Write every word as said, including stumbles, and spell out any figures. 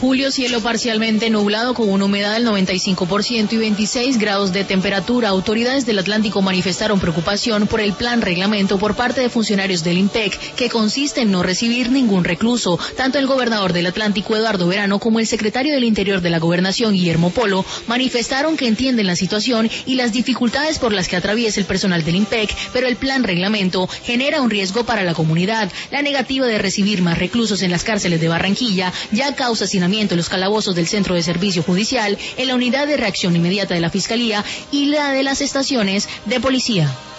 Julio, cielo parcialmente nublado con una humedad del noventa y cinco por ciento y veintiséis grados de temperatura. Autoridades del Atlántico manifestaron preocupación por el plan reglamento por parte de funcionarios del IMPEC, que consiste en no recibir ningún recluso. Tanto el gobernador del Atlántico, Eduardo Verano, como el secretario del Interior de la Gobernación, Guillermo Polo, manifestaron que entienden la situación y las dificultades por las que atraviesa el personal del IMPEC, pero el plan reglamento genera un riesgo para la comunidad. La negativa de recibir más reclusos en las cárceles de Barranquilla ya causa hacinamiento en los calabozos del Centro de Servicio Judicial, en la Unidad de Reacción Inmediata de la Fiscalía y la de las estaciones de policía.